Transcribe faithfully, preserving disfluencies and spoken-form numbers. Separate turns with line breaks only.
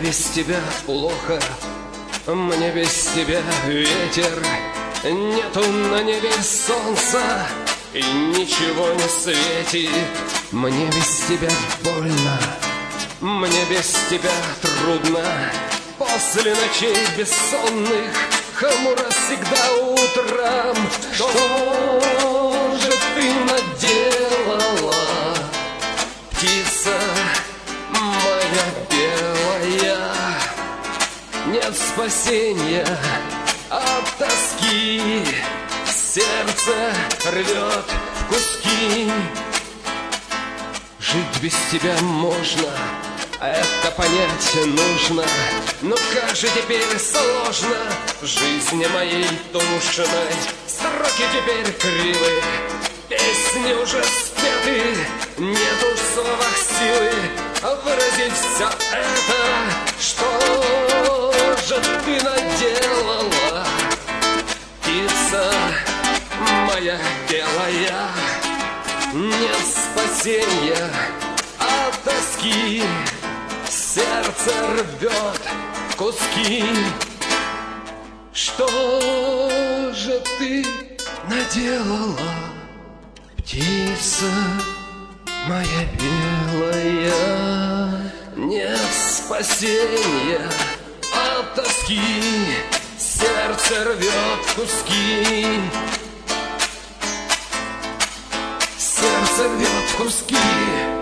без тебя плохо, мне без тебя ветер. Нету на небе солнца и ничего не светит. Мне без тебя больно, мне без тебя трудно. После ночей бессонных хмуро всегда утром. Что же ты наделала, птица моя белая? Нет спасения от тоски, сердце рвет в куски. Жить без тебя можно, это понять нужно. Но как же теперь сложно в жизни моей душной. Строки теперь кривы, песни уже спеты. Нету в словах силы выразить все это. Что же ты наделала, птица моя белая? Нет спасения от тоски, сердце рвет в куски. Что же ты наделала, птица моя белая? Нет спасения от тоски, сердце рвет в куски. Сердце рвет в куски.